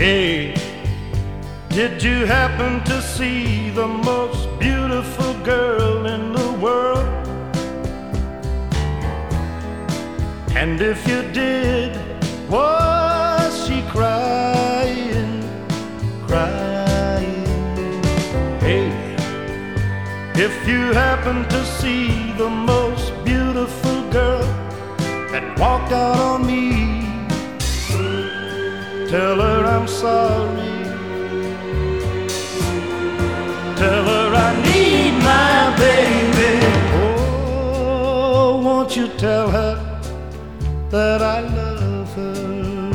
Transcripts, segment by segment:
Hey, did you happen to see the most beautiful girl in the world? And if you did, was she crying, crying? Hey, if you happen to see the most beautiful girl that walked out on me, tell her I'm sorry. Tell her I need my baby. Oh, won't you tell her that I love her?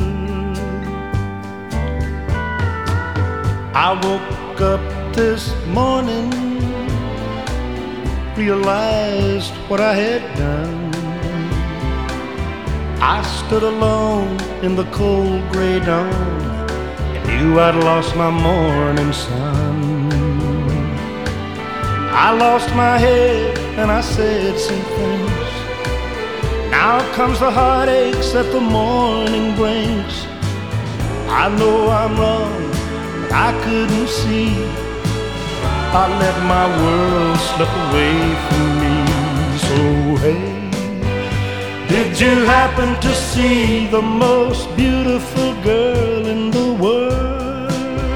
I woke up this morning, realized what I had done. I stood alone in the cold gray dawn and knew I'd lost my morning sun. I lost my head and I said some things. Now comes the heartaches that the morning brings. I know I'm wrong, but I couldn't see. I let my world slip away from me. So hey, did you happen to see the most beautiful girl in the world?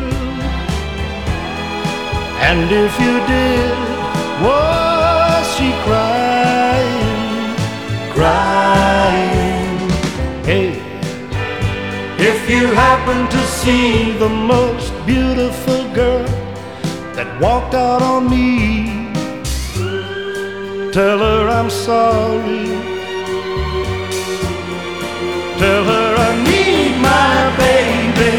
And if you did, was she crying, crying? Hey, if you happen to see the most beautiful girl that walked out on me, tell her I'm sorry. Tell her I need my baby.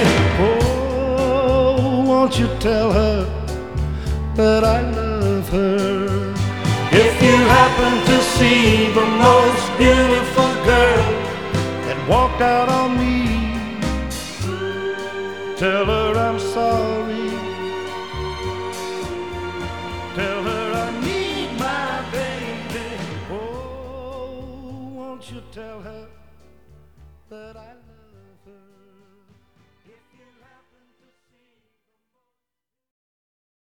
Oh, won't you tell her that I love her? If you happen to see the most beautiful girl that walked out on me, tell her I'm sorry. Tell her I need my baby. Oh, won't you tell her that I love her?